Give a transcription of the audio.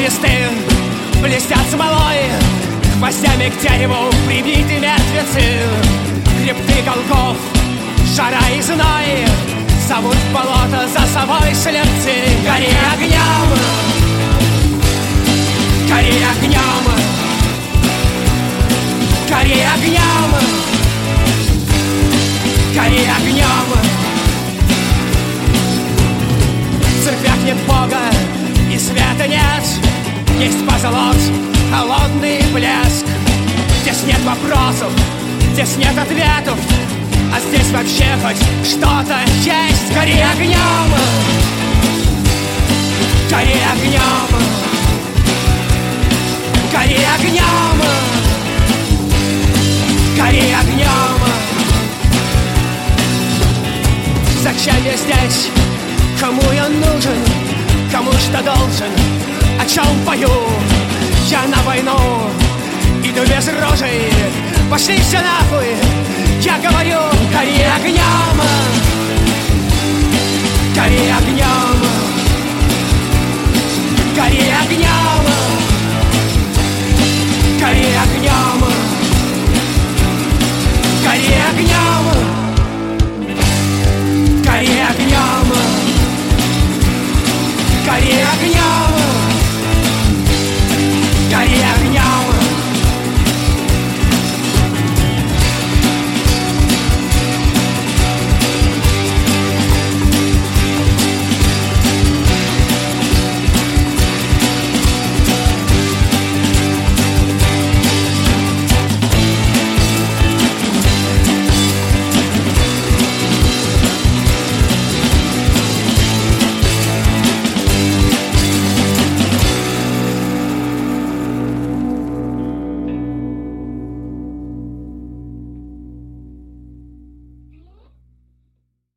кресты блестят смолой, гвоздями к дереву прибиты мертвецы. Хребты голгоф, жара и зной зовут в болото за собой слепцы. Гори огнем, гори огнем, гори огнем, гори огнем. В церквях нет Бога и света нет, есть позолот, холодный блеск. Здесь нет вопросов, здесь нет ответов, а здесь вообще хоть что-то есть. Гори огнем, гори огнем, гори огнем, гори огнем. Зачем я здесь? Кому я нужен? Кому что должен? О чем пою? Я на войну иду без рожей. Пошли все нахуй, я говорю. Гори огнем, гори огнем, гори огнем, гори огнем, гори огнем.